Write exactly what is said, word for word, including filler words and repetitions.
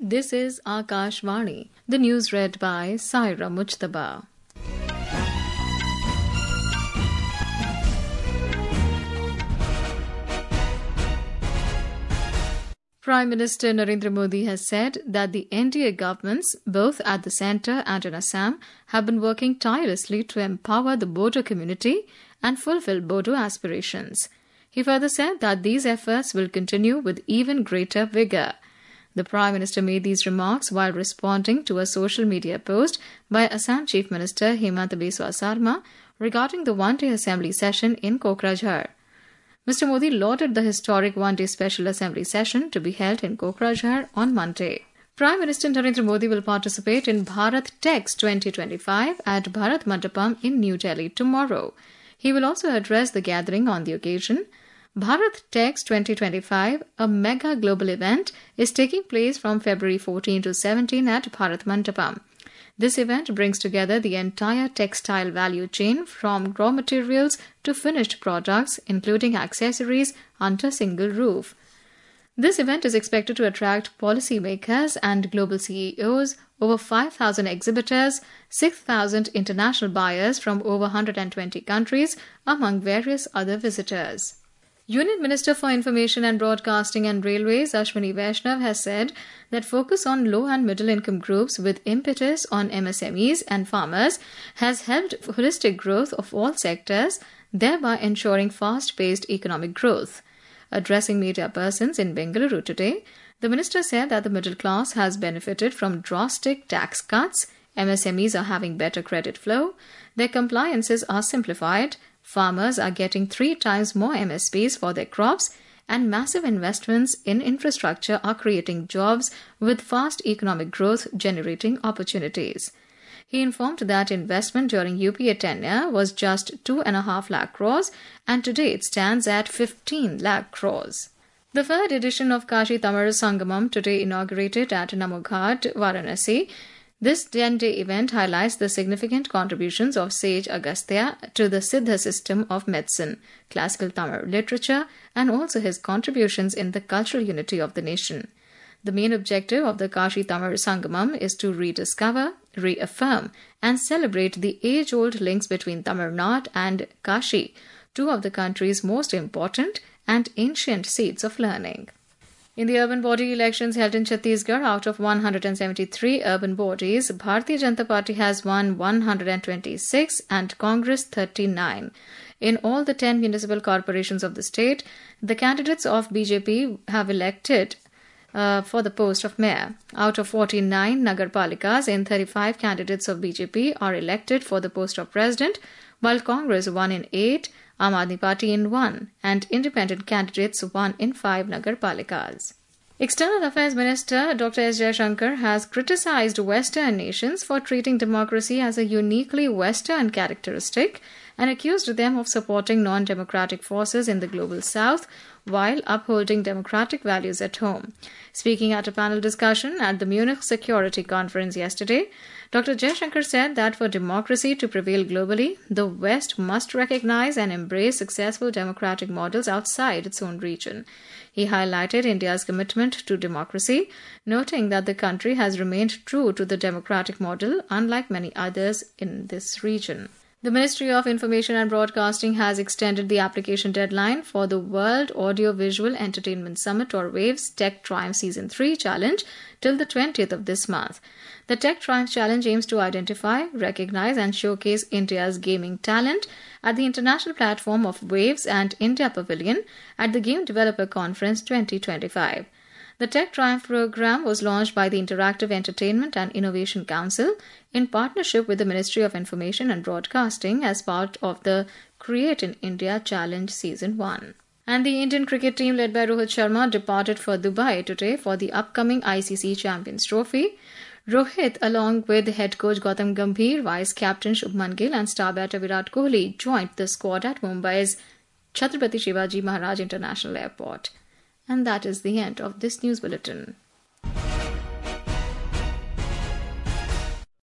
This is Akashvani. The news read by Saira Mujtaba. Prime Minister Narendra Modi has said that the N D A governments, both at the centre and in Assam, have been working tirelessly to empower the Bodo community and fulfill Bodo aspirations. He further said that these efforts will continue with even greater vigour. The Prime Minister made these remarks while responding to a social media post by Assam Chief Minister Hemanta Biswa Sarma regarding the one-day assembly session in Kokrajhar. Mister Modi lauded the historic one-day special assembly session to be held in Kokrajhar on Monday. Prime Minister Narendra Modi will participate in Bharat Techs twenty twenty-five at Bharat Mandapam in New Delhi tomorrow. He will also address the gathering on the occasion. Bharat Techs twenty twenty-five, a mega global event, is taking place from February fourteenth to seventeenth at Bharat Mandapam. This event brings together the entire textile value chain from raw materials to finished products, including accessories, under a single roof. This event is expected to attract policymakers and global C E Os, over five thousand exhibitors, six thousand international buyers from over one hundred twenty countries, among various other visitors. Union Minister for Information and Broadcasting and Railways, Ashwini Vaishnav, has said that focus on low and middle income groups with impetus on M S M Es and farmers has helped holistic growth of all sectors, thereby ensuring fast-paced economic growth. Addressing media persons in Bengaluru today, the minister said that the middle class has benefited from drastic tax cuts, M S M Es are having better credit flow, their compliances are simplified, farmers are getting three times more M S Ps for their crops, and massive investments in infrastructure are creating jobs with fast economic growth generating opportunities. He informed that investment during U P A tenure was just two and a half lakh crores and today it stands at fifteen lakh crores. The third edition of Kashi Tamar Sangamam today inaugurated at Namo Ghat, Varanasi. This ten-day event highlights the significant contributions of sage Agastya to the Siddha system of medicine, classical Tamil literature, and also his contributions in the cultural unity of the nation. The main objective of the Kashi Tamar Sangamam is to rediscover, reaffirm, and celebrate the age-old links between Tamil Nadu and Kashi, two of the country's most important and ancient seats of learning. In the urban body elections held in Chhattisgarh, out of one hundred seventy-three urban bodies, Bharatiya Janata Party has won one hundred twenty-six and Congress thirty-nine. In all the ten municipal corporations of the state, the candidates of B J P have elected uh, for the post of mayor. Out of forty-nine Nagarpalikas, in thirty-five candidates of B J P are elected for the post of president, while Congress won in eight, Aam Aadmi Party in one, and independent candidates won in five Nagarpalikas. External Affairs Minister Doctor S. Jaishankar has criticized Western nations for treating democracy as a uniquely Western characteristic and accused them of supporting non-democratic forces in the global south while upholding democratic values at home. Speaking at a panel discussion at the Munich Security Conference yesterday, Doctor Jaishankar said that for democracy to prevail globally, the West must recognize and embrace successful democratic models outside its own region. He highlighted India's commitment to democracy, noting that the country has remained true to the democratic model, unlike many others in this region. The Ministry of Information and Broadcasting has extended the application deadline for the World Audio-Visual Entertainment Summit or WAVE's Tech Triumph Season three Challenge till the twentieth of this month. The Tech Triumph Challenge aims to identify, recognize and showcase India's gaming talent at the international platform of WAVES and India Pavilion at the Game Developer Conference twenty twenty-five. The Tech Triumph program was launched by the Interactive Entertainment and Innovation Council in partnership with the Ministry of Information and Broadcasting as part of the Create in India Challenge Season one. And the Indian cricket team led by Rohit Sharma departed for Dubai today for the upcoming I C C Champions Trophy. Rohit, along with head coach Gautam Gambhir, vice captain Shubman Gill and star batter Virat Kohli, joined the squad at Mumbai's Chhatrapati Shivaji Maharaj International Airport. And that is the end of this news bulletin.